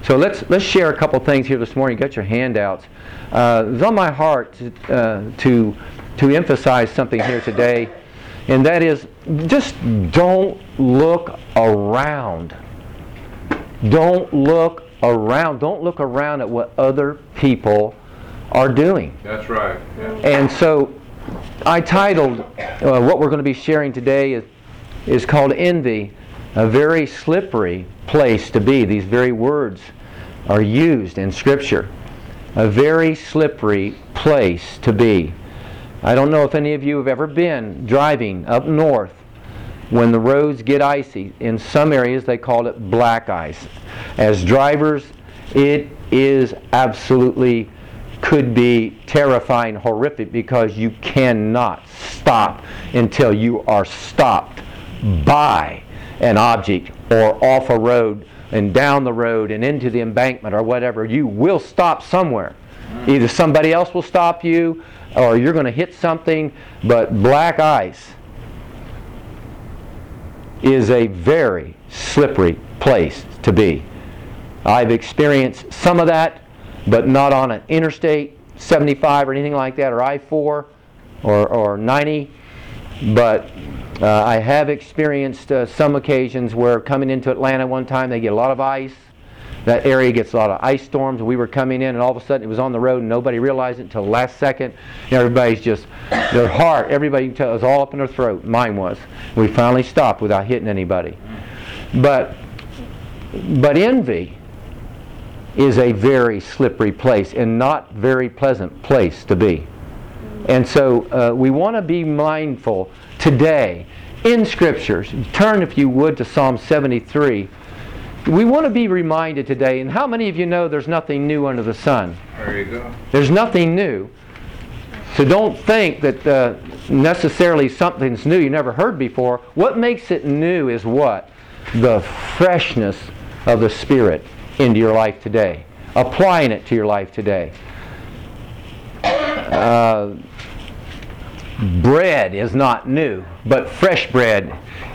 So let's share a couple things here this morning. Get your handouts. It's on my heart to emphasize something here today, and that is just don't look around. Don't look around. Don't look around at what other people are doing. That's right. Yeah. And so I titled what we're going to be sharing today is called envy, a very slippery place to be. These very words are used in Scripture. A very slippery place to be. I don't know if any of you have ever been driving up north when the roads get icy. In some areas they call it black ice. As drivers, it is absolutely could be terrifying, horrific, because you cannot stop until you are stopped by an object or off a road and down the road and into the embankment or whatever. You will stop somewhere. Either somebody else will stop you or you're going to hit something, but black ice is a very slippery place to be. I've experienced some of that, but not on an interstate 75 or anything like that, or I-4 or 90. But I have experienced some occasions where coming into Atlanta one time, they get a lot of ice. That area gets a lot of ice storms. We were coming in and all of a sudden it was on the road and nobody realized it until the last second. And everybody's just, their heart, everybody can tell, it was all up in their throat. Mine was. We finally stopped without hitting anybody. But envy is a very slippery place and not very pleasant place to be. And so we want to be mindful today in Scriptures. Turn, if you would, to Psalm 73. We want to be reminded today, and how many of you know there's nothing new under the sun? There you go. There's nothing new. So don't think that necessarily something's new you never heard before. What makes it new is what? The freshness of the Spirit into your life today. Applying it to your life today. Bread is not new, but fresh bread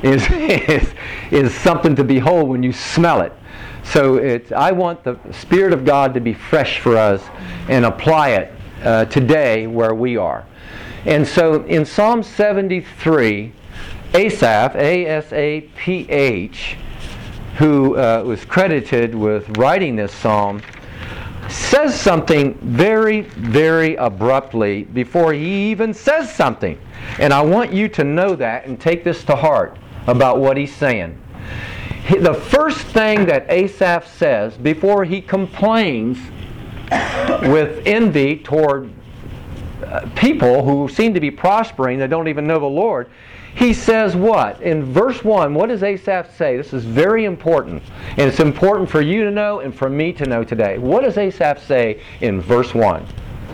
is something to behold when you smell it. So I want the Spirit of God to be fresh for us and apply it today where we are. And so in Psalm 73, Asaph, A-S-A-P-H, who was credited with writing this psalm, says something very, very abruptly before he even says something. And I want you to know that and take this to heart about what he's saying. The first thing that Asaph says before he complains with envy toward people who seem to be prospering that don't even know the Lord, he says what? In verse 1, what does Asaph say? This is very important. And it's important for you to know and for me to know today. What does Asaph say in verse 1?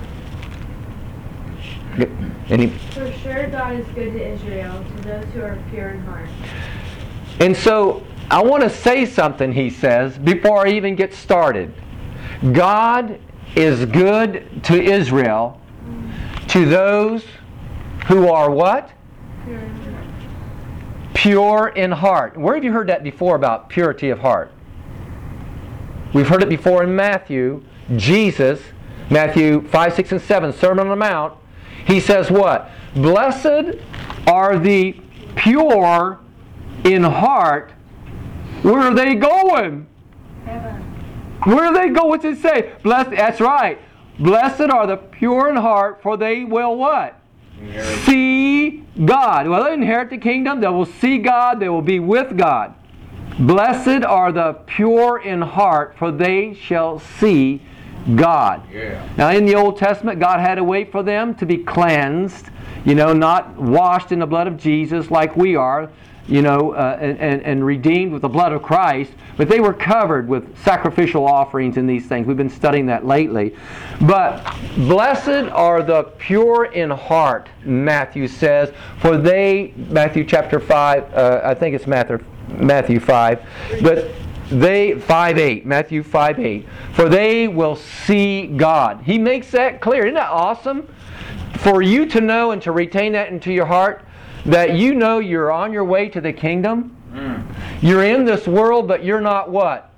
For sure God is good to Israel, to those who are pure in heart. And so, I want to say something, he says, before I even get started. God is good to Israel, to those who are what? Pure in heart. Pure in heart. Where have you heard that before about purity of heart? We've heard it before in Matthew. Jesus, Matthew 5, 6, and 7, Sermon on the Mount. He says what? Blessed are the pure in heart. Where are they going? Heaven. Where are they going? What's it say? Blessed. That's right. Blessed are the pure in heart, for they will what? See God. Well, they inherit the kingdom. They will see God. They will be with God. Blessed are the pure in heart, for they shall see God. Yeah. Now, in the Old Testament, God had to wait for them to be cleansed, not washed in the blood of Jesus like we are, and redeemed with the blood of Christ. But they were covered with sacrificial offerings and these things. We've been studying that lately. But blessed are the pure in heart, Matthew says, for they, Matthew chapter 5, I think it's Matthew 5, but they, 5:8, Matthew 5:8, for they will see God. He makes that clear. Isn't that awesome? For you to know and to retain that into your heart, that you know you're on your way to the kingdom. You're in this world, but you're not what?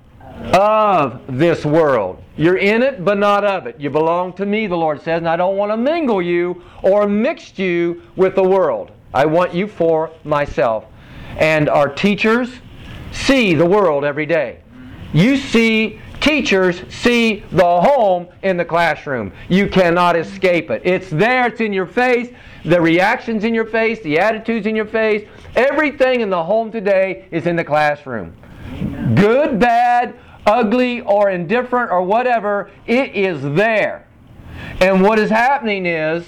of this world. You're in it, but not of it. You belong to me, the Lord says, and I don't want to mingle you or mix you with the world. I want you for myself. And our teachers see the world every day. You see, teachers see the home in the classroom. You cannot escape it. It's there, it's in your face, the reactions in your face, the attitudes in your face. Everything in the home today is in the classroom. Good, bad, ugly, or indifferent, or whatever, it is there. And what is happening is,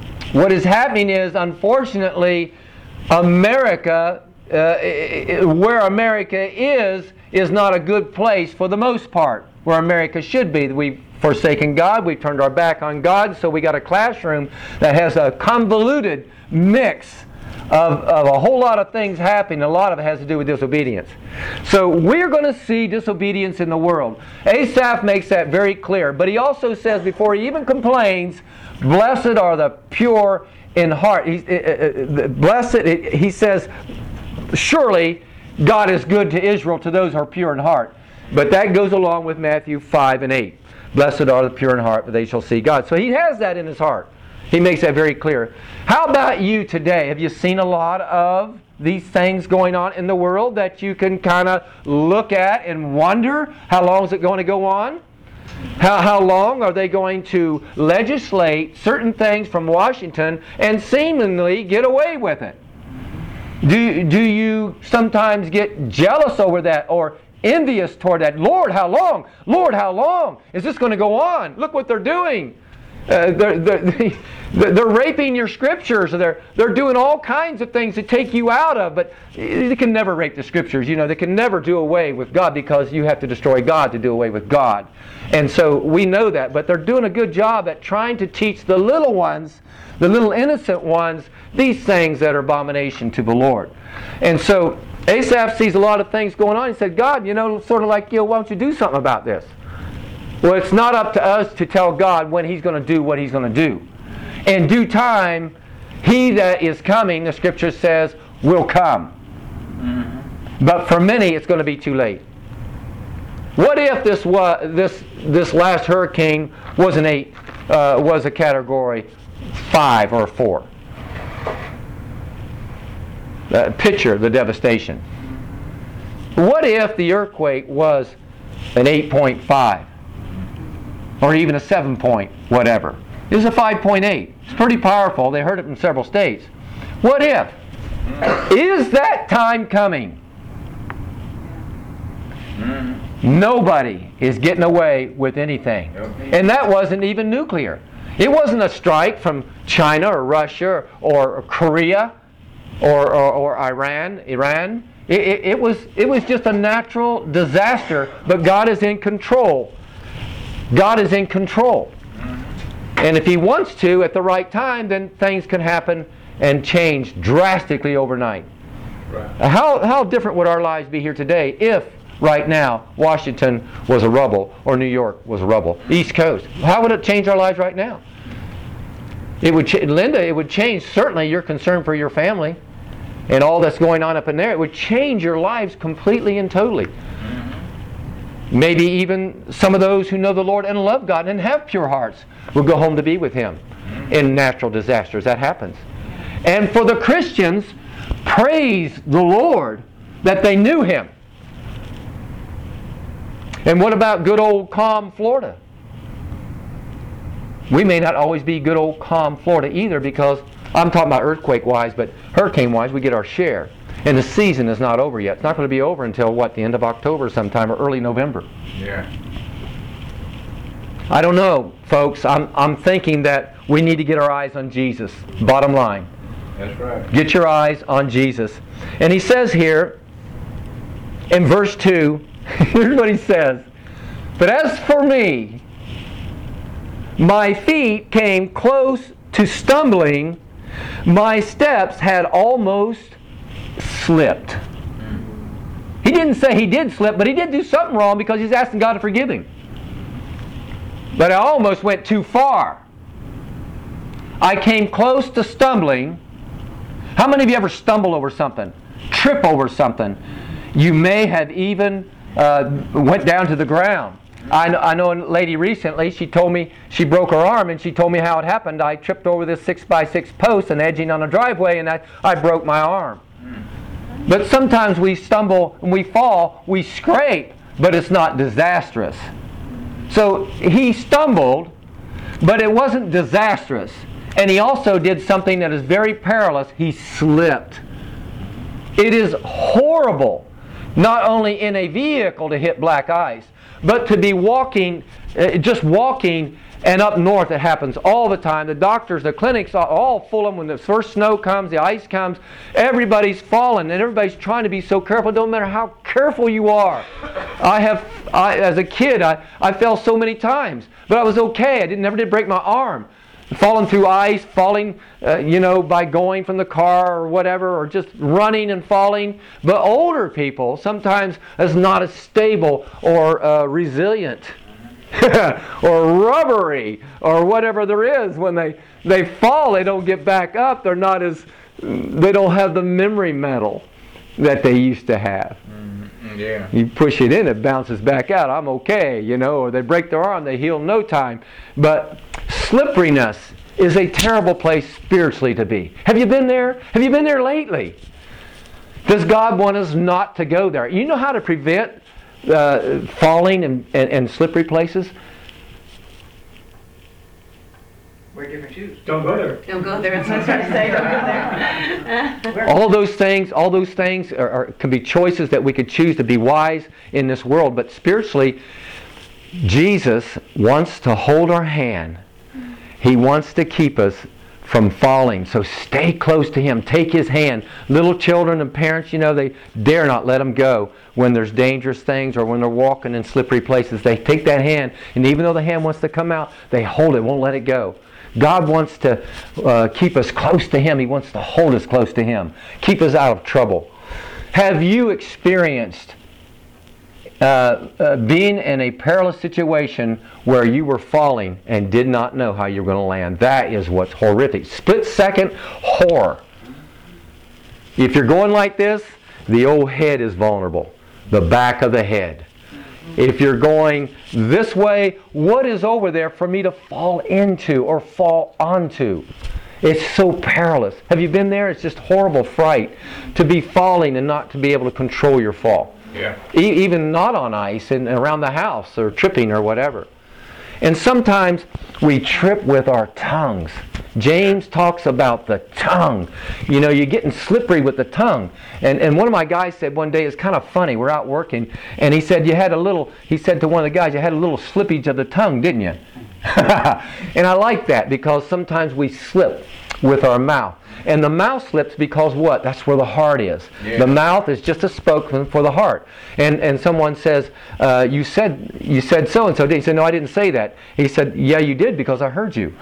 unfortunately, America, where America is not a good place for the most part, where America should be. We've forsaken God, we've turned our back on God, so we got a classroom that has a convoluted mix of a whole lot of things happening. A lot of it has to do with disobedience. So we're going to see disobedience in the world. Asaph makes that very clear, but he also says, before he even complains, blessed are the pure in heart. He says, surely God is good to Israel, to those who are pure in heart. But that goes along with Matthew 5 and 8. Blessed are the pure in heart, for they shall see God. So he has that in his heart. He makes that very clear. How about you today? Have you seen a lot of these things going on in the world that you can kind of look at and wonder, how long is it going to go on? How long are they going to legislate certain things from Washington and seemingly get away with it? Do you sometimes get jealous over that or envious toward that? Lord, how long? Lord, how long is this going to go on? Look what they're doing. They're raping your scriptures. They're doing all kinds of things to take you out of. But they can never rape the scriptures. You know, they can never do away with God, because you have to destroy God to do away with God. And so we know that. But they're doing a good job at trying to teach the little ones, the little innocent ones, these things that are abomination to the Lord. And so Asaph sees a lot of things going on. He said, God, sort of like, why don't you do something about this? Well, it's not up to us to tell God when He's going to do what He's going to do. In due time, He that is coming, the Scripture says, will come. Mm-hmm. But for many, it's going to be too late. What if this last hurricane was was a Category 5 or 4? Picture the devastation. What if the earthquake was an 8.5? Or even a 7 point whatever. It was a 5.8. It's pretty powerful. They heard it in several states. What if? Is that time coming? Nobody is getting away with anything. And that wasn't even nuclear. It wasn't a strike from China or Russia or Korea or Iran. It was just a natural disaster, but God is in control. God is in control. And if He wants to at the right time, then things can happen and change drastically overnight. Right. How different would our lives be here today if right now Washington was a rubble or New York was a rubble? East Coast. How would it change our lives right now? It would, Linda, it would change certainly your concern for your family and all that's going on up in there. It would change your lives completely and totally. Maybe even some of those who know the Lord and love God and have pure hearts will go home to be with Him in natural disasters. That happens. And for the Christians, praise the Lord that they knew Him. And what about good old calm Florida? We may not always be good old calm Florida either, because I'm talking about earthquake-wise, but hurricane-wise we get our share. And the season is not over yet. It's not going to be over until, the end of October sometime or early November. Yeah. I don't know, folks. I'm thinking that we need to get our eyes on Jesus. Bottom line. That's right. Get your eyes on Jesus. And he says here, in verse 2, here's what he says. But as for me, my feet came close to stumbling. My steps had almost slipped. He didn't say he did slip, but he did do something wrong because he's asking God to forgive him. But I almost went too far. I came close to stumbling. How many of you ever stumble over something? Trip over something? You may have even went down to the ground. I know a lady recently, she told me she broke her arm, and she told me how it happened. I tripped over this 6x6 post and edging on a driveway, and I broke my arm. But sometimes we stumble and we fall, we scrape, but it's not disastrous. So he stumbled, but it wasn't disastrous. And he also did something that is very perilous. He slipped. It is horrible, not only in a vehicle to hit black ice, but to be walking, just walking, and up north it happens all the time. The doctors, the clinics are all full of them. When the first snow comes, the ice comes, everybody's falling, and everybody's trying to be so careful. It don't matter how careful you are. As a kid, I fell so many times, but I was okay. I never did break my arm. Falling through ice, falling, by going from the car or whatever, or just running and falling. But older people sometimes is not as stable or resilient or rubbery or whatever there is. When they fall, they don't get back up. They don't have the memory metal that they used to have. Yeah. You push it in, it bounces back out. I'm okay, or they break their arm, they heal in no time. But slipperiness is a terrible place spiritually to be. Have you been there? Have you been there lately? Does God want us not to go there? You know how to prevent falling and slippery places? Wear different shoes. Don't go there. Don't go there. That's what I was trying to say. Don't go there. All those things can be choices that we could choose to be wise in this world. But spiritually, Jesus wants to hold our hand. He wants to keep us from falling. So stay close to Him. Take His hand. Little children and parents, they dare not let them go when there's dangerous things or when they're walking in slippery places. They take that hand, and even though the hand wants to come out, they hold it, won't let it go. God wants to keep us close to Him. He wants to hold us close to Him. Keep us out of trouble. Have you experienced being in a perilous situation where you were falling and did not know how you were going to land? That is what's horrific. Split-second horror. If you're going like this, the old head is vulnerable. The back of the head. If you're going this way, what is over there for me to fall into or fall onto? It's so perilous. Have you been there? It's just horrible fright to be falling and not to be able to control your fall. Yeah. Even not on ice and around the house or tripping or whatever. And sometimes we trip with our tongues. James talks about the tongue. You're getting slippery with the tongue. And one of my guys said one day, it's kind of funny, we're out working, and he said he said to one of the guys, you had a little slippage of the tongue, didn't you? And I like that because sometimes we slip with our mouth. And the mouth slips because what? That's where the heart is. Yeah. The mouth is just a spokesman for the heart. And someone says, you said so-and-so. He said, no, I didn't say that. He said, yeah, you did because I heard you.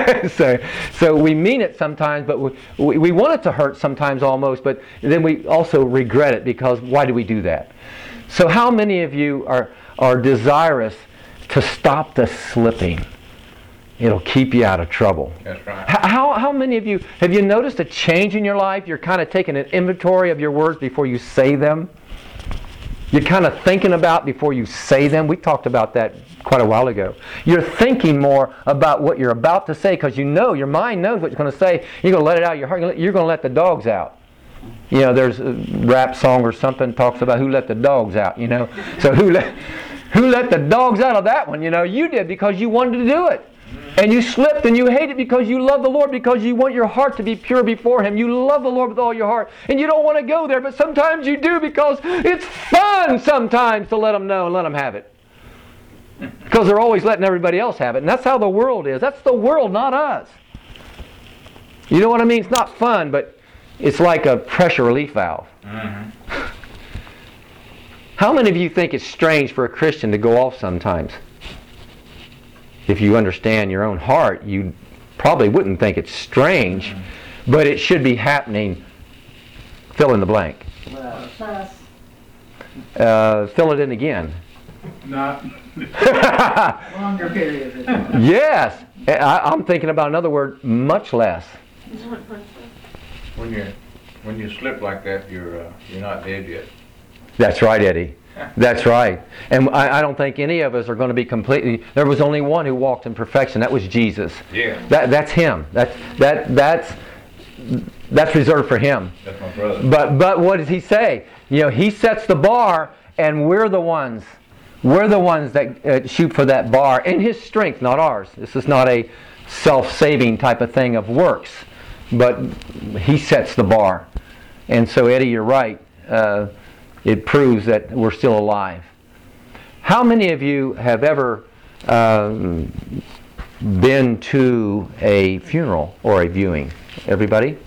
So we mean it sometimes, but we want it to hurt sometimes almost, but then we also regret it because why do we do that? So how many of you are desirous to stop the slipping? It'll keep you out of trouble. That's right. How many of you, have you noticed a change in your life? You're kind of taking an inventory of your words before you say them. You're kind of thinking about before you say them. We talked about that quite a while ago. You're thinking more about what you're about to say because your mind knows what you're going to say. You're going to let it out of your heart. You're going to let the dogs out. There's a rap song or something talks about who let the dogs out, So who let the dogs out of that one? You did because you wanted to do it. And you slipped and you hate it because you love the Lord, because you want your heart to be pure before Him. You love the Lord with all your heart. And you don't want to go there, but sometimes you do because it's fun sometimes to let them know and let them have it. Because they're always letting everybody else have it. And that's how the world is. That's the world, not us. You know what I mean? It's not fun, but it's like a pressure relief valve. Mm-hmm. How many of you think it's strange for a Christian to go off sometimes? If you understand your own heart, you probably wouldn't think it's strange, but it should be happening. Fill in the blank. Fill it in again. Not Longer period. Yes. I'm thinking about another word, much less. When you slip like that, you're not dead yet. That's right, Eddie. That's right. And I don't think any of us are going to be completely... There was only one who walked in perfection. That was Jesus. Yeah. That's Him. That's reserved for Him. That's my brother. But what does He say? He sets the bar, and we're the ones that shoot for that bar in His strength, not ours. This is not a self-saving type of thing of works, but He sets the bar. And so, Eddie, you're right. It proves that we're still alive. How many of you have ever been to a funeral or a viewing? Everybody?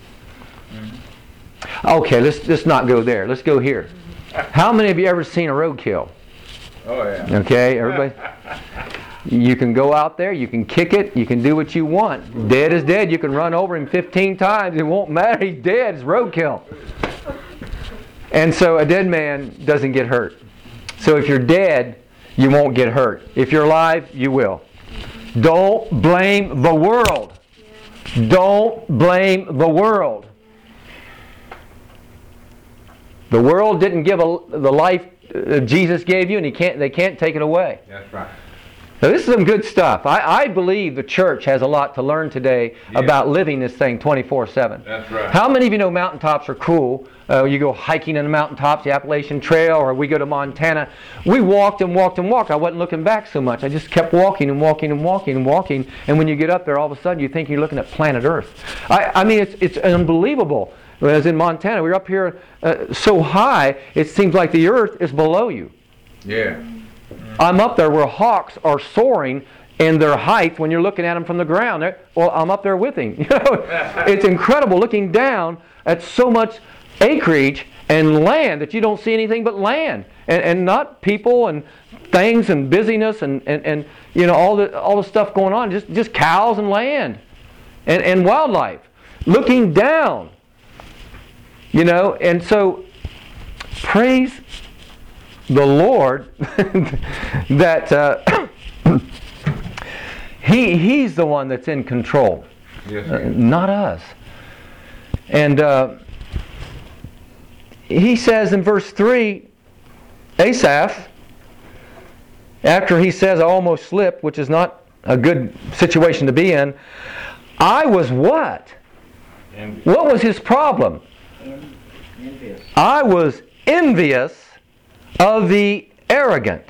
Okay, let's not go there. Let's go here. How many of you ever seen a roadkill? Oh, yeah. Okay, everybody? You can go out there, you can kick it, you can do what you want. Dead is dead. You can run over him 15 times. It won't matter. He's dead. It's roadkill. And so a dead man doesn't get hurt. So if you're dead, you won't get hurt. If you're alive, you will. Don't blame the world. Don't blame the world. The world didn't give the life Jesus gave you, and they can't take it away. That's right. Now, this is some good stuff. I believe the church has a lot to learn today about living this thing 24/7. That's right. How many of you know mountaintops are cool? You go hiking in the mountaintops, the Appalachian Trail, or we go to Montana. We walked and walked and walked. I wasn't looking back so much. I just kept walking and walking and walking and walking. And when you get up there, all of a sudden you think you're looking at planet Earth. I mean, it's unbelievable. Whereas in Montana, we're up here so high, it seems like the Earth is below you. Yeah. I'm up there where hawks are soaring in their height when you're looking at them from the ground. Well, I'm up there with him. It's incredible looking down at so much acreage and land that you don't see anything but land, and not people and things and busyness and all the stuff going on. Just cows and land and wildlife looking down. And so praise the Lord that He's the one that's in control, not us. And he says in verse 3, Asaph, after he says, I almost slipped, which is not a good situation to be in, I was what? Envious. What was his problem? Envious. I was envious of the arrogant.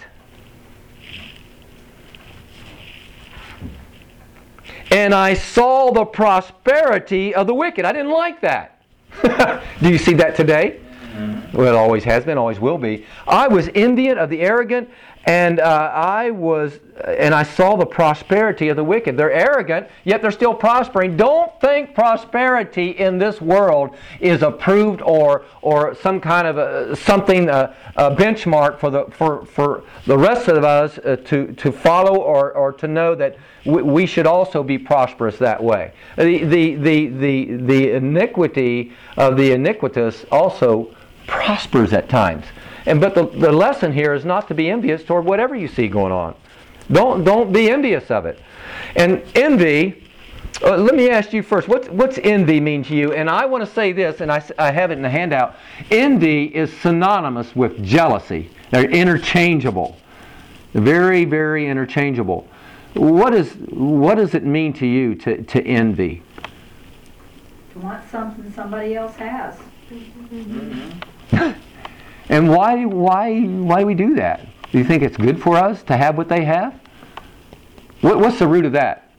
And I saw the prosperity of the wicked. I didn't like that. Do you see that today? Mm-hmm. Well, it always has been, always will be. I was envious of the arrogant, and I saw the prosperity of the wicked. They're arrogant, yet they're still prospering. Don't think prosperity in this world is approved or some kind of a benchmark for the rest of us to follow or to know that we should also be prosperous that way. The iniquity of the iniquitous also prospers at times. But the lesson here is not to be envious toward whatever you see going on. Don't be envious of it. And envy, let me ask you first, what's envy mean to you? And I want to say this, and I have it in the handout. Envy is synonymous with jealousy. They're interchangeable. Very, very interchangeable. What does it mean to you to envy? To want something somebody else has. Mm-hmm. And why we do that? Do you think it's good for us to have what they have? What's the root of that?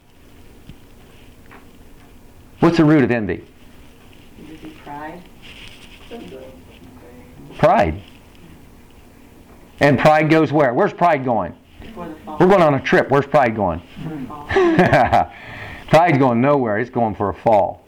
What's the root of envy? Would it be pride? Pride. And pride goes where? Where's pride going? Before the fall. We're going on a trip. Where's pride going? Before the fall. Pride's going nowhere. It's going for a fall.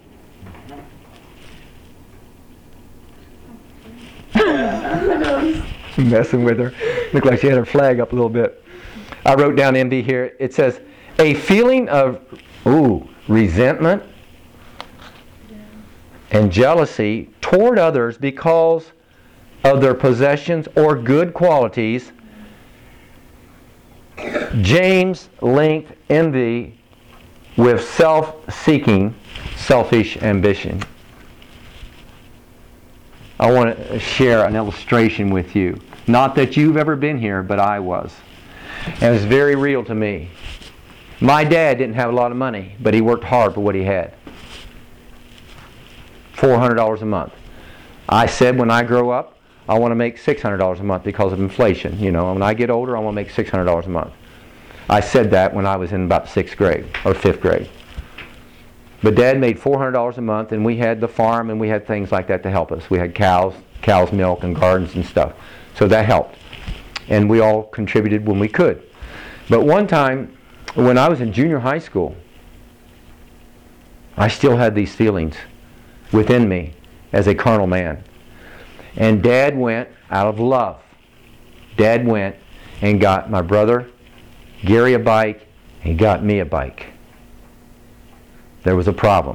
Messing with her. Looked like she had her flag up a little bit. I wrote down envy here. It says, a feeling of resentment and jealousy toward others because of their possessions or good qualities. James linked envy with self-seeking, selfish ambition. I want to share an illustration with you. Not that you've ever been here, but I was. And it was very real to me. My dad didn't have a lot of money, but he worked hard for what he had. $400 a month. I said when I grow up, I want to make $600 a month because of inflation. You know, when I get older, I want to make $600 a month. I said that when I was in about 6th grade or 5th grade. But Dad made $400 a month, and we had the farm, and we had things like that to help us. We had cow's milk and gardens and stuff. So that helped. And we all contributed when we could. But one time, when I was in junior high school, I still had these feelings within me as a carnal man. And Dad went out of love. Dad went and got my brother Gary a bike. He got me a bike. There was a problem.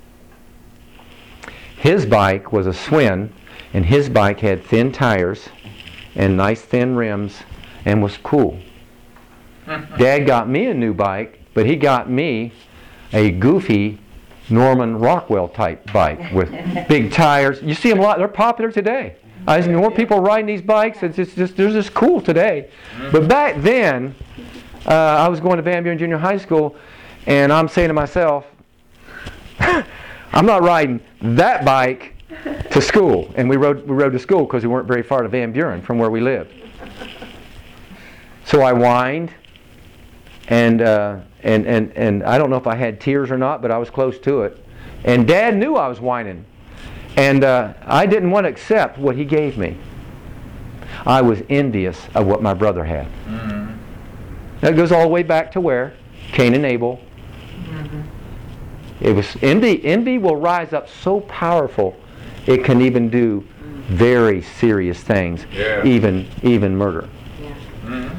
His bike was a Schwinn, and his bike had thin tires and nice thin rims and was cool. Dad got me a new bike, but he got me a goofy Norman Rockwell type bike with big tires. You see them a lot. They're popular today. I see more people riding these bikes. It's just they're just cool today. But back then, I was going to Van Buren Junior High School, and I'm saying to myself, I'm not riding that bike to school. And we rode to school because we weren't very far to Van Buren from where we lived. So I whined, and I don't know if I had tears or not, but I was close to it. And Dad knew I was whining, and I didn't want to accept what he gave me. I was envious of what my brother had. Mm-hmm. That goes all the way back to where? Cain and Abel. Mm-hmm. It was envy. Envy will rise up so powerful, it can even do very serious things, even murder. Yeah. Mm-hmm.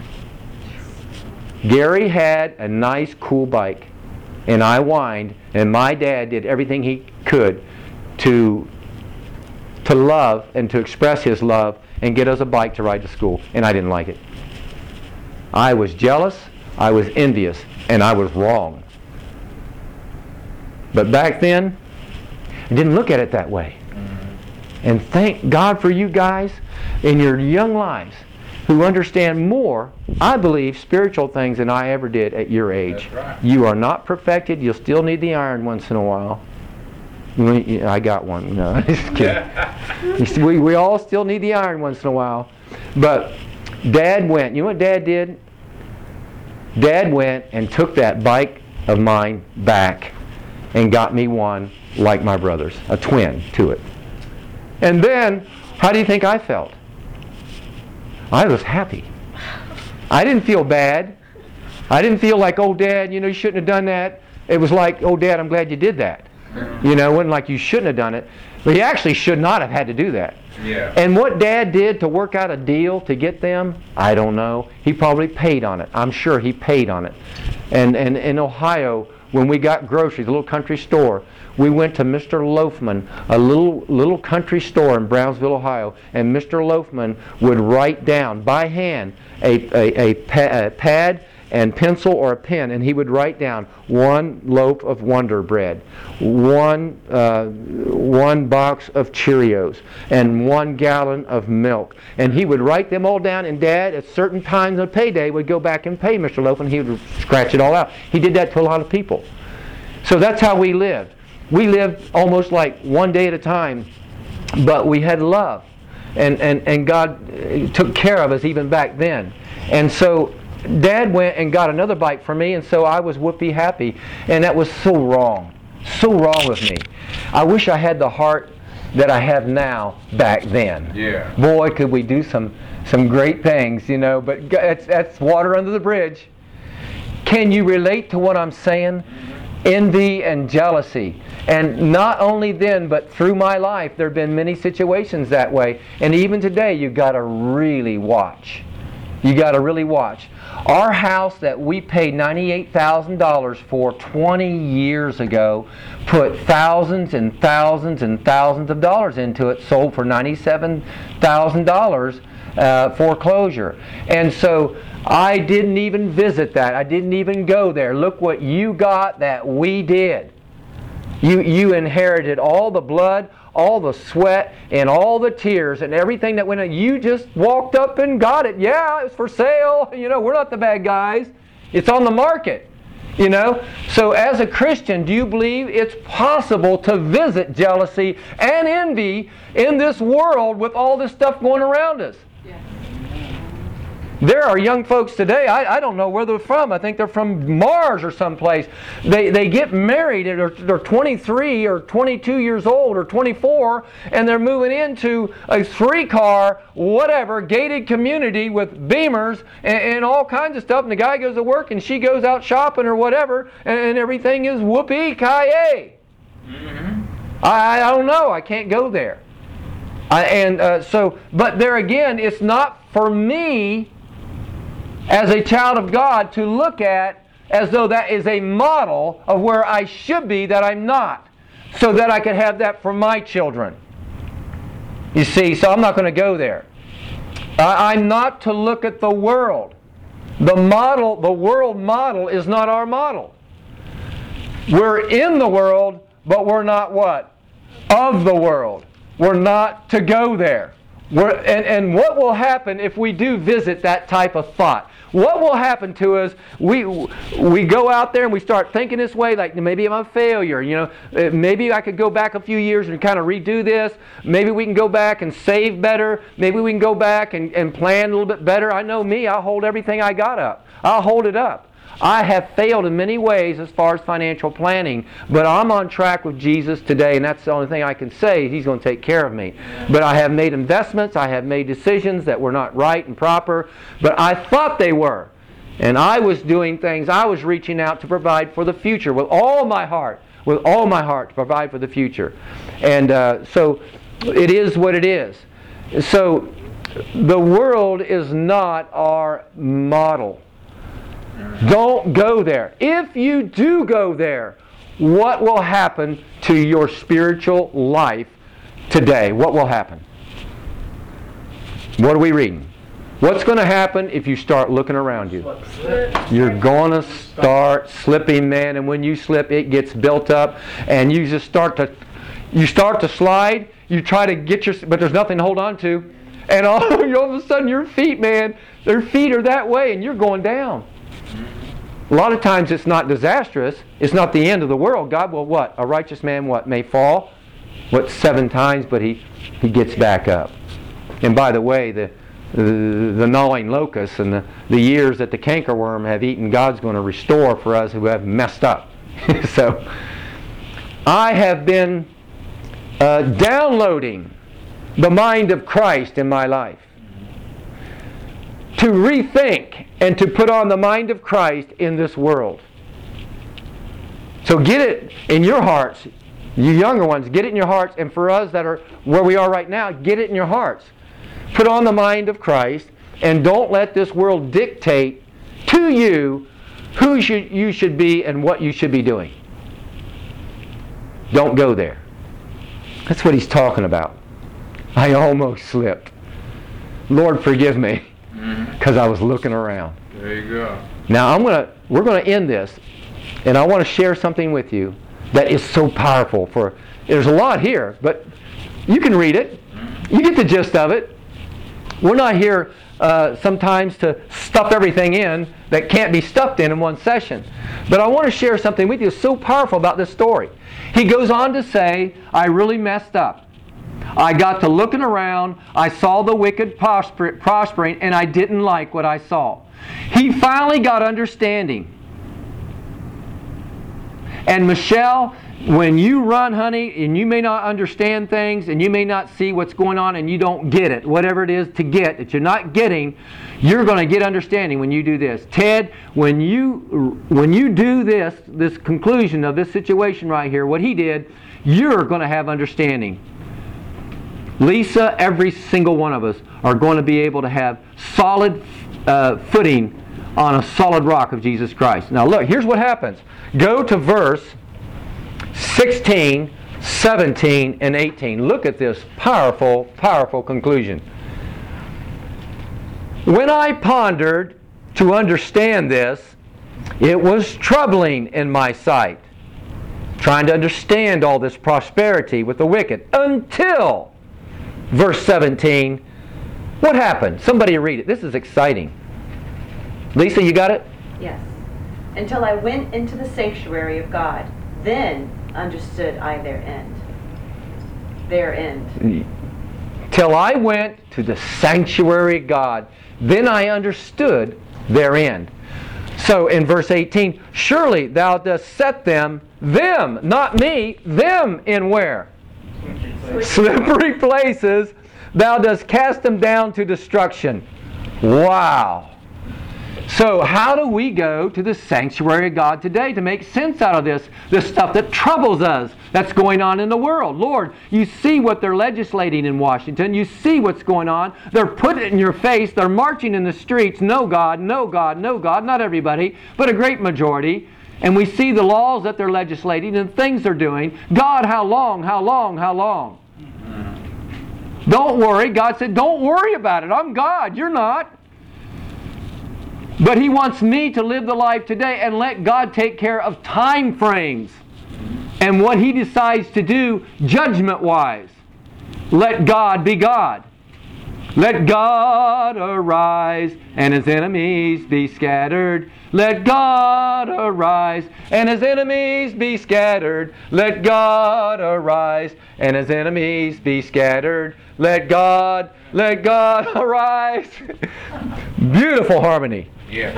Gary had a nice, cool bike, and I whined, and my dad did everything he could to love and to express his love and get us a bike to ride to school, and I didn't like it. I was jealous, I was envious, and I was wrong. But back then, I didn't look at it that way. And thank God for you guys in your young lives who understand more, I believe, spiritual things than I ever did at your age. That's right. You are not perfected. You'll still need the iron once in a while. I got one. No, just kidding. We all still need the iron once in a while. But Dad went. You know what Dad did? Dad went and took that bike of mine back and got me one like my brother's, a twin to it. And then, how do you think I felt? I was happy. I didn't feel bad. I didn't feel like, oh, Dad, you shouldn't have done that. It was like, oh, Dad, I'm glad you did that. It wasn't like you shouldn't have done it. But he actually should not have had to do that. Yeah. And what Dad did to work out a deal to get them, I don't know. He probably paid on it. I'm sure he paid on it. And in Ohio, when we got groceries, a little country store, we went to Mr. Loafman, a little country store in Brownsville, Ohio, and Mr. Loafman would write down by hand a pad and pencil or a pen, and he would write down 1 loaf of Wonder Bread, one box of Cheerios, and 1 gallon of milk. And he would write them all down, and Dad, at certain times of payday, would go back and pay Mr. Loafman. He would scratch it all out. He did that to a lot of people. So that's how we lived. We lived almost like one day at a time, but we had love. And God took care of us even back then. And so Dad went and got another bike for me, and so I was whoopee happy. And that was so wrong with me. I wish I had the heart that I have now back then. Yeah. Boy, could we do some great things, but that's water under the bridge. Can you relate to what I'm saying? Envy and jealousy. And not only then, but through my life, there have been many situations that way. And even today, you've got to really watch. You got to really watch. Our house that we paid $98,000 for 20 years ago put thousands and thousands and thousands of dollars into it, sold for $97,000 foreclosure. And so I didn't even visit that. I didn't even go there. Look what you got that we did. You inherited all the blood, all the sweat and all the tears and everything that went on. You just walked up and got it. Yeah, it's for sale. We're not the bad guys. It's on the market. So as a Christian, do you believe it's possible to visit jealousy and envy in this world with all this stuff going around us? There are young folks today, I don't know where they're from. I think they're from Mars or someplace. They get married, they're 23 or 22 years old or 24, and they're moving into a 3-car, whatever, gated community with Beamers and all kinds of stuff. And the guy goes to work and she goes out shopping or whatever, and everything is whoopee-ki-yay. I don't know. I can't go there. But there again, it's not for me as a child of God to look at as though that is a model of where I should be that I'm not, so that I could have that for my children. You see, so I'm not going to go there. I'm not to look at the world. The world model is not our model. We're in the world, but we're not what? Of the world. We're not to go there. And what will happen if we do visit that type of thought? What will happen to us? We go out there and we start thinking this way, like maybe I'm a failure. Maybe I could go back a few years and kind of redo this. Maybe we can go back and save better. Maybe we can go back and plan a little bit better. I know me, I'll hold everything I got up. I'll hold it up. I have failed in many ways as far as financial planning, but I'm on track with Jesus today, and that's the only thing I can say. He's going to take care of me. But I have made investments, I have made decisions that were not right and proper, but I thought they were. And I was doing things, I was reaching out to provide for the future with all my heart to provide for the future. And so it is what it is. So the world is not our model. Don't go there. If you do go there, what will happen to your spiritual life today? What will happen? What are we reading? What's going to happen if you start looking around you? You're going to start slipping, man, and when you slip, it gets built up, and you just start to slide. You try to get but there's nothing to hold on to, and all of a sudden your feet, man, their feet are that way, and you're going down. A lot of times it's not disastrous. It's not the end of the world. God will what? A righteous man what? May fall 7 times, but he gets back up. And by the way, the gnawing locusts and the years that the cankerworm have eaten, God's going to restore for us who have messed up. So I have been downloading the mind of Christ in my life, to rethink and to put on the mind of Christ in this world. So get it in your hearts, you younger ones, get it in your hearts, and for us that are where we are right now, get it in your hearts. Put on the mind of Christ, and don't let this world dictate to you who you should be and what you should be doing. Don't go there. That's what he's talking about. I almost slipped. Lord, forgive me, because I was looking around. There you go. Now we're going to end this, and I want to share something with you that is so powerful. There's a lot here, but you can read it. You get the gist of it. We're not here sometimes to stuff everything in that can't be stuffed in one session. But I want to share something with you that's so powerful about this story. He goes on to say, I really messed up. I got to looking around, I saw the wicked prospering, and I didn't like what I saw. He finally got understanding. And Michelle, when you run, honey, and you may not understand things, and you may not see what's going on, and you don't get it, whatever it is to get that you're not getting, you're going to get understanding when you do this. Ted, when you do this conclusion of this situation right here, what he did, you're going to have understanding. Lisa, every single one of us are going to be able to have solid footing on a solid rock of Jesus Christ. Now look, here's what happens. Go to verse 16, 17, and 18. Look at this powerful, powerful conclusion. When I pondered to understand this, it was troubling in my sight. trying to understand all this prosperity with the wicked. Until, verse 17, what happened? Somebody read it. This is exciting. Lisa, you got it? Yes. Until I went into the sanctuary of God, then understood I their end. Their end. Till I went to the sanctuary of God, then I understood their end. So in verse 18, surely thou dost set them, not me, them in where? Slippery places. Thou dost cast them down to destruction. Wow. So how do we go to the sanctuary of God today to make sense out of this stuff that troubles us that's going on in the world? Lord, you see what they're legislating in Washington. You see what's going on. They're putting it in your face. They're marching in the streets. No God, no God, no God. Not everybody, but a great majority. And we see the laws that they're legislating and things they're doing. God, how long, how long, how long? Don't worry. God said, don't worry about it. I'm God. You're not. But He wants me to live the life today and let God take care of time frames and what He decides to do judgment-wise. Let God be God. Let God arise and His enemies be scattered. Let God arise and His enemies be scattered. Let God arise and His enemies be scattered. Let God arise. Beautiful harmony. Yeah.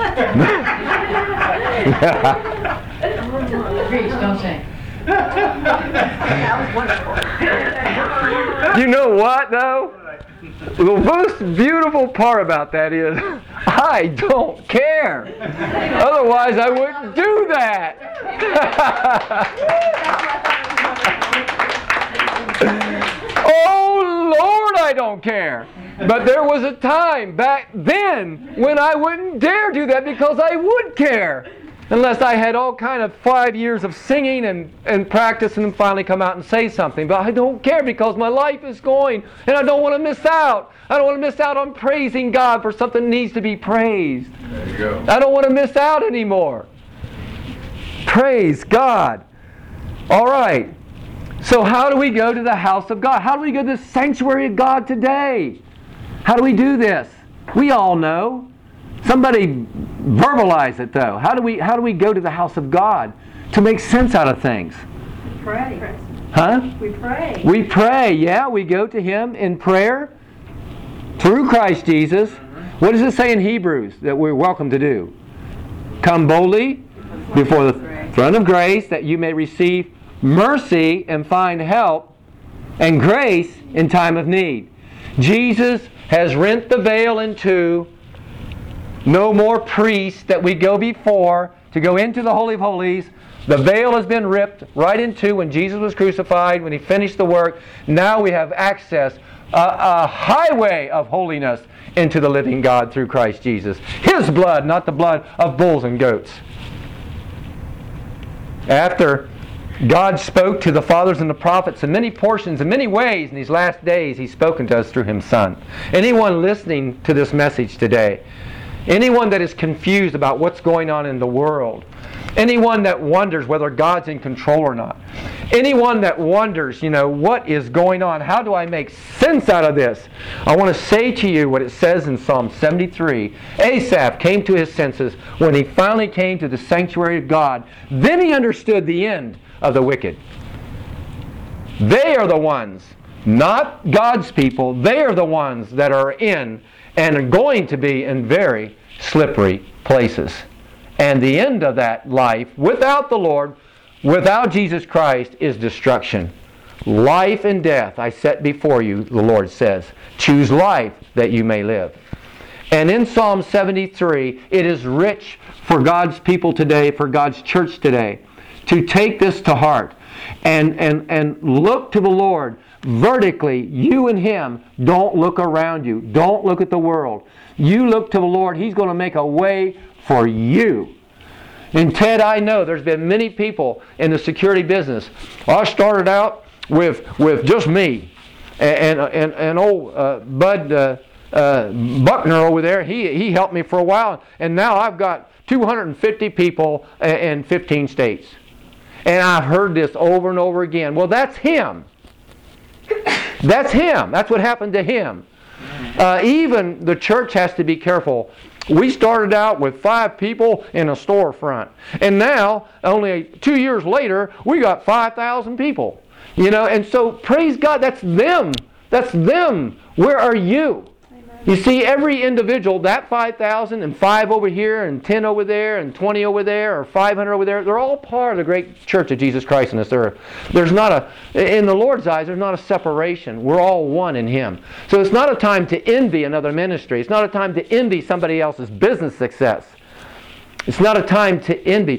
Preach, don't sing. That was wonderful. You know what, though? The most beautiful part about that is I don't care. Otherwise, I wouldn't do that. Oh, Lord, I don't care. But there was a time back then when I wouldn't dare do that because I would care. Unless I had all kind of 5 years of singing and practice and then finally come out and say something. But I don't care because my life is going and I don't want to miss out. I don't want to miss out on praising God for something that needs to be praised. There you go. I don't want to miss out anymore. Praise God. All right. So how do we go to the house of God? How do we go to the sanctuary of God today? How do we do this? We all know. Somebody verbalize it though. How do we go to the house of God to make sense out of things? Pray. Huh? We pray. We pray, yeah. We go to Him in prayer through Christ Jesus. What does it say in Hebrews that we're welcome to do? Come boldly before the throne of grace that you may receive mercy and find help and grace in time of need. Jesus has rent the veil in two. No more priests that we go before to go into the Holy of Holies. The veil has been ripped right in two when Jesus was crucified, when He finished the work. Now we have access, a highway of holiness into the living God through Christ Jesus. His blood, not the blood of bulls and goats. After God spoke to the fathers and the prophets in many portions, in many ways in these last days, He's spoken to us through His Son. Anyone listening to this message today, anyone that is confused about what's going on in the world, anyone that wonders whether God's in control or not, anyone that wonders, what is going on, how do I make sense out of this? I want to say to you what it says in Psalm 73. Asaph came to his senses when he finally came to the sanctuary of God. Then he understood the end of the wicked. They are the ones, not God's people, they are the ones that are in and are going to be in very slippery places. And the end of that life, without the Lord, without Jesus Christ, is destruction. Life and death I set before you, the Lord says. Choose life that you may live. And in Psalm 73, it is rich for God's people today, for God's church today, to take this to heart and look to the Lord vertically, you and Him. Don't look around you. Don't look at the world. You look to the Lord. He's going to make a way for you. And Ted, I know there's been many people in the security business. I started out with just me and old Bud Buckner over there. He helped me for a while, and now I've got 250 people in 15 states. And I've heard this over and over again. Well, that's him. That's him. That's what happened to him. Even the church has to be careful. We started out with 5 people in a storefront. And now, only 2 years later, we got 5,000 people. And so praise God, that's them. That's them. Where are you? You see, every individual, that 5,000 and 5 over here and 10 over there and 20 over there or 500 over there, they're all part of the great church of Jesus Christ on this earth. There's not in the Lord's eyes, there's not a separation. We're all one in Him. So it's not a time to envy another ministry. It's not a time to envy somebody else's business success. It's not a time to envy.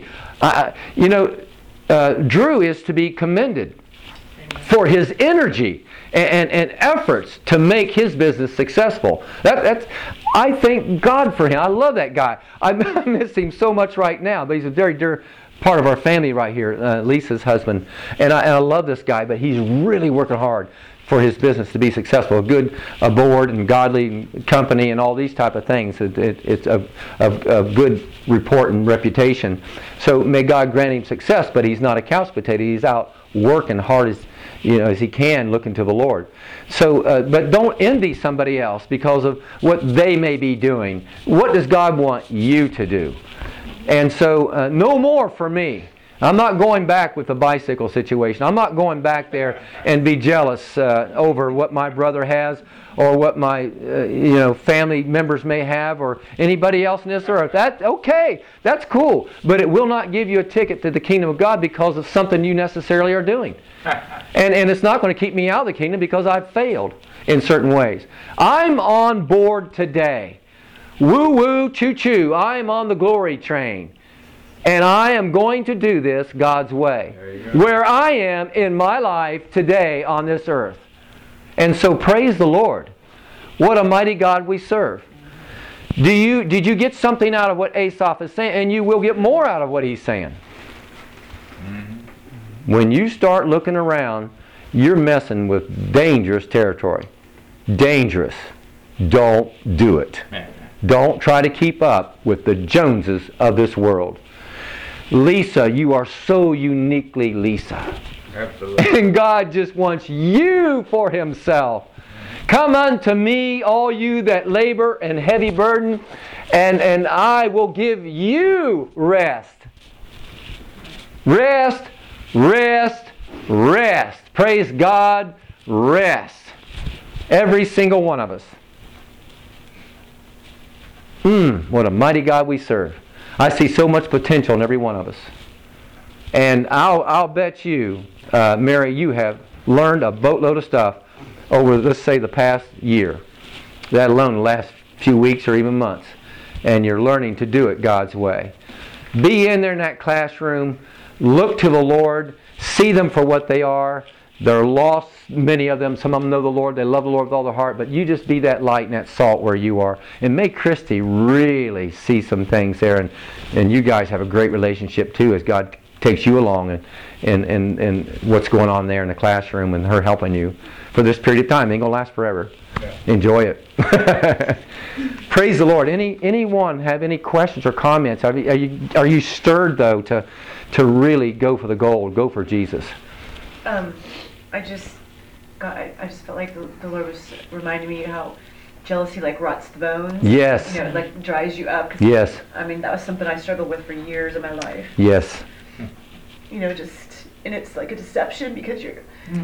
Drew is to be commended for his energy and efforts to make his business successful. I thank God for him. I love that guy. I miss him so much right now, but he's a very dear part of our family right here, Lisa's husband. And I love this guy, but he's really working hard for his business to be successful. A good board and godly company and all these type of things. It's a good report and reputation. So may God grant him success, but he's not a couch potato. He's out working hard as he can, looking to the Lord. So, but don't envy somebody else because of what they may be doing. What does God want you to do? And so, no more for me. I'm not going back with the bicycle situation. I'm not going back there and be jealous over what my brother has or what my family members may have or anybody else in this earth. That's cool. But it will not give you a ticket to the kingdom of God because of something you necessarily are doing. And it's not going to keep me out of the kingdom because I've failed in certain ways. I'm on board today. Woo woo, choo choo. I am on the glory train. And I am going to do this God's way. Where I am in my life today on this earth. And so praise the Lord. What a mighty God we serve. Did you get something out of what Asaph is saying? And you will get more out of what he's saying. When you start looking around, you're messing with dangerous territory. Dangerous. Don't do it. Don't try to keep up with the Joneses of this world. Lisa, you are so uniquely Lisa. Absolutely. And God just wants you for Himself. Come unto me, all you that labor and heavy burden, and I will give you rest. Rest, rest, rest. Praise God, rest. Every single one of us. What a mighty God we serve. I see so much potential in every one of us. And I'll bet you, Mary, you have learned a boatload of stuff over, let's say, the past year. Let alone the last few weeks or even months. And you're learning to do it God's way. Be in there in that classroom. Look to the Lord. See them for what they are. They're lost, many of them. Some of them know the Lord. They love the Lord with all their heart. But you just be that light and that salt where you are. And make Christy really see some things there. And you guys have a great relationship too as God takes you along and what's going on there in the classroom and her helping you for this period of time. It ain't going to last forever. Yeah. Enjoy it. Praise the Lord. Anyone have any questions or comments? Are you stirred though to really go for the gold, go for Jesus? I just felt like the Lord was reminding me how jealousy rots the bones. Yes. It dries you up. Yes. That was something I struggled with for years of my life. Yes. And it's like a deception because you're,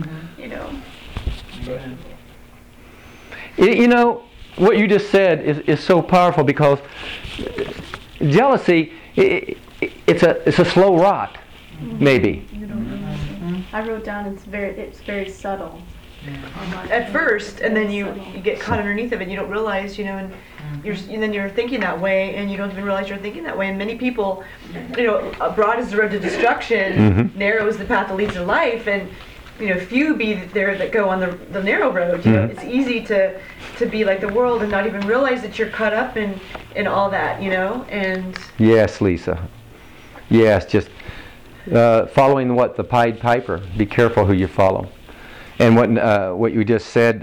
what you just said is so powerful because jealousy, it's a slow rot, maybe. You don't realize it. I wrote down it's very subtle. At first, and then you get caught underneath of it. You don't realize, and then you're thinking that way, and you don't even realize you're thinking that way. And many people, broad is the road to destruction, narrow is the path that leads to life, and few be there that go on the narrow road. It's easy to be like the world and not even realize that you're caught up in all that, And yes, Lisa. Yes, just following the Pied Piper. Be careful who you follow. And what you just said,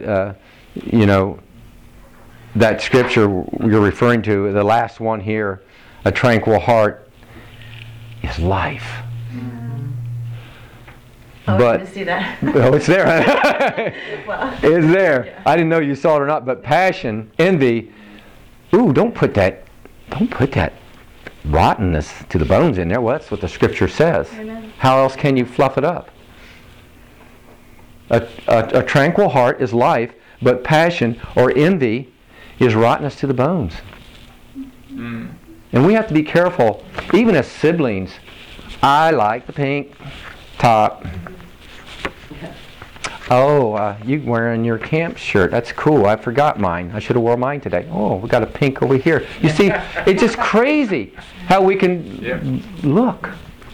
that scripture you're referring to, the last one here, a tranquil heart is life. Oh, I But didn't see that. oh, it's there. Wow. It's there. Yeah. I didn't know you saw it or not. But passion, envy. Ooh, don't put that rottenness to the bones in there. Well, that's what the Scripture says. Amen. How else can you fluff it up? A tranquil heart is life, but passion or envy is rottenness to the bones. Mm. And we have to be careful, even as siblings. I like the pink top. Oh, you wearing your camp shirt. That's cool. I forgot mine. I should have worn mine today. Oh, we got a pink over here. You see, it's just crazy how we can look.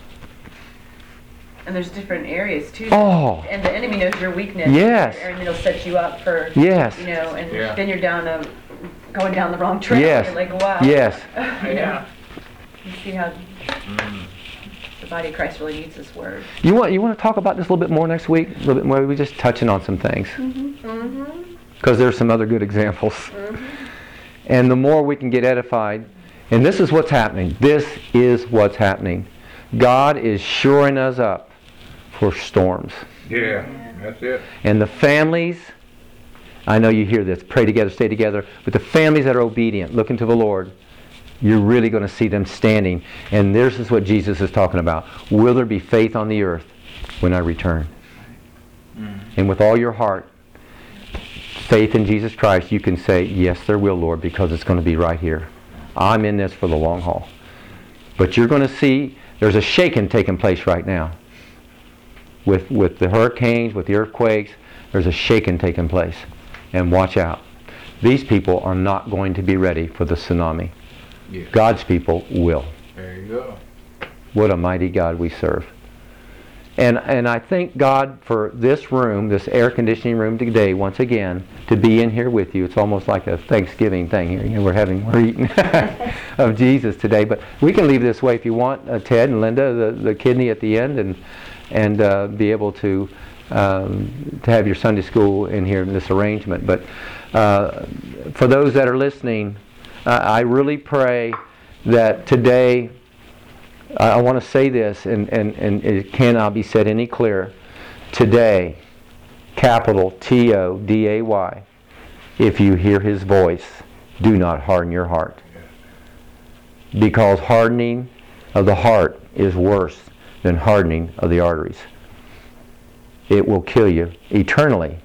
And there's different areas too. Oh. And the enemy knows your weakness. Yes. And it'll set you up for, Yes. you know, and Yeah. then you're going down the wrong trail. Yes. You're like, wow. Yes. You know, Yeah. you see how Mm. the body of Christ really needs this word. You want to talk about this a little bit more next week? A little bit more. We're just touching on some things Mm-hmm. because there's some other good examples. And the more we can get edified, and this is what's happening. This is what's happening. God is shoring us up for storms. Yeah, that's it. And the families, I know you hear this, pray together, stay together, but the families that are obedient, looking to the Lord, you're really going to see them standing. And this is what Jesus is talking about. Will there be faith on the earth when I return? And with all your heart, faith in Jesus Christ, you can say, yes, there will, Lord, because it's going to be right here. I'm in this for the long haul. But you're going to see there's a shaking taking place right now. With the hurricanes, with the earthquakes, there's a shaking taking place. And watch out. These people are not going to be ready for the tsunami. Yeah. God's people will. There you go. What a mighty God we serve. And I thank God for this room, this air conditioning room today, once again, to be in here with you. It's almost like a Thanksgiving thing here. You know, we're eating of Jesus today. But we can leave this way if you want, Ted and Linda, the kidney at the end, and be able to have your Sunday school in here in this arrangement. But for those that are listening, I really pray that today, I want to say this, and it cannot be said any clearer. Today, capital T-O-D-A-Y, if you hear His voice, do not harden your heart. Because hardening of the heart is worse than hardening of the arteries. It will kill you eternally.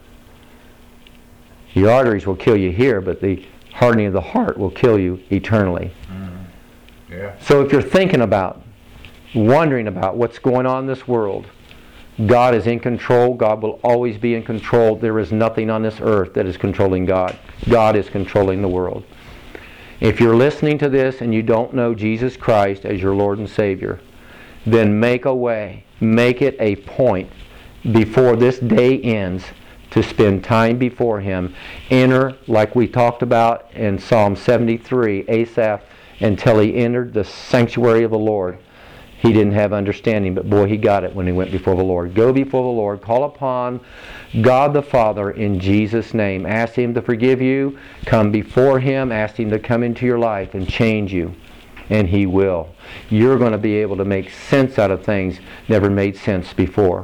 The arteries will kill you here, but the hardening of the heart will kill you eternally. Yeah. So if you're thinking about, wondering about what's going on in this world, God is in control. God will always be in control. There is nothing on this earth that is controlling God. God is controlling the world. If you're listening to this and you don't know Jesus Christ as your Lord and Savior, then make a way. Make it a point before this day ends to spend time before Him. Enter, like we talked about in Psalm 73, Asaph, until he entered the sanctuary of the Lord. He didn't have understanding, but boy, he got it when he went before the Lord. Go before the Lord. Call upon God the Father in Jesus' name. Ask Him to forgive you. Come before Him. Ask Him to come into your life and change you. And He will. You're going to be able to make sense out of things never made sense before.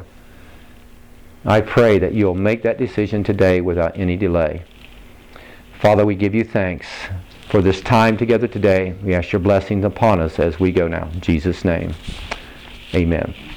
I pray that you'll make that decision today without any delay. Father, we give you thanks for this time together today. We ask your blessings upon us as we go now. In Jesus' name, amen.